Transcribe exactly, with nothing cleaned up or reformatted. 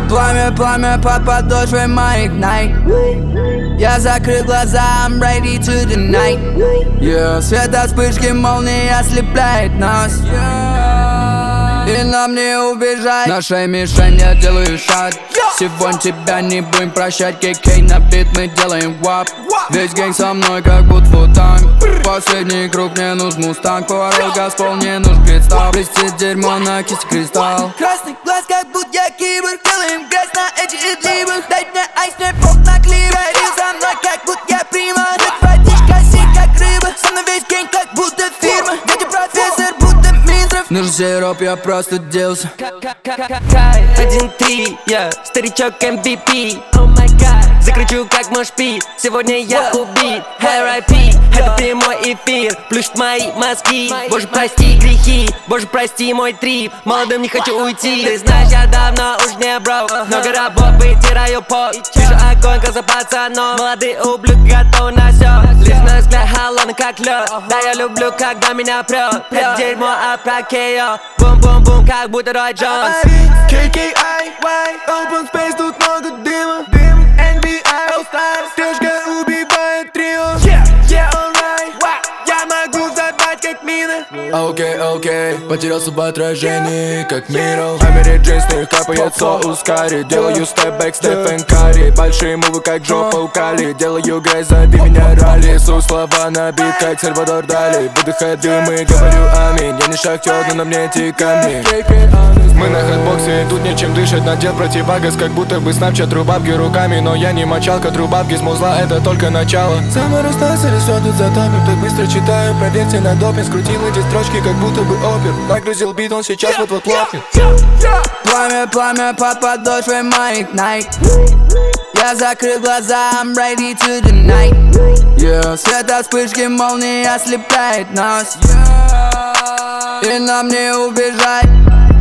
Пламя, пламя под подошвой моих Nike. Я закрыл глаза, I'm ready to the night. Yeah. Свет от вспышки молнии ослепляет нас, yeah. И нам не убежать. Нашей мишень я делаю шаг. Сегодня тебя не будем прощать. кей кей на бит, мы делаем вап. Весь гэнг со мной, как будто футанг. Последний круг, мне нужен мустанг. Поворот газпол, мне нужен кристалл. Блестит дерьмо на кисти кристалл. Красный глаз, как будто я киборг. Делаем грязь на эти идлибах. Дай мне айс, мне пот на клип. Говорил со мной, как будто я прима. Так водичка синь, как рыба. Со мной весь гэнг, как будто фирма. Дядя профессор, будто Минздрав. Нужен сироп, я просто делся. Один-три, я старичок эм ви пи. О май гад, закручу как мошпи. Сегодня я убит, эр ай пи. Это прямой эфир, плющит мои мозги. Боже, прости грехи, боже, прости мой трип. Молодым не хочу уйти. Ты знаешь, я давно уж не брок. Много работ, вытираю пот. Вижу огонь, глаза пацанов. Молодые ублюдки готовы на всё. Лишь на взгляд холодный, как лед. Да, я люблю, когда меня прет. Это дерьмо опрокею. Бум-бум-бум, как будто Рой Джонс. кей кей ай уай, Open Space, тут много дыма. эн би ай All Stars, стрижка убивает трио. Yeah, yeah, alright, я могу взорвать как мина. Окей, окей, потерялся в отражении, как Мирл. Амери Джейн, с них капает соус карри. Делаю степ-бэк, Стефен Карри. Большие мувы, как жопа у Кали. Делаю грязь, зови меня ралли. Су слова на бит, как Сальвадор Дали. Выдыхаю дым и говорю аминь. Я не шахтер, но на мне эти камни. Мы на хэтбоксе, тут нечем дышать. Надел противогаз, как будто бы снапчат рубабки руками. Но я не мочалка, трубабки с музла, это только начало. Самый Рустас или все тут затопим. Так быстро читаю, проверьте на допинг. Скрутил эти строчки, как будто бы опер. Нагрузил бит, он сейчас вот-вот лопнет. Пламя, пламя под подошвой моих Nike. Я закрыл глаза, I'm ready to the night. Yeah. Свет от вспышки молнии ослепляет нас, yeah. И нам не убежать.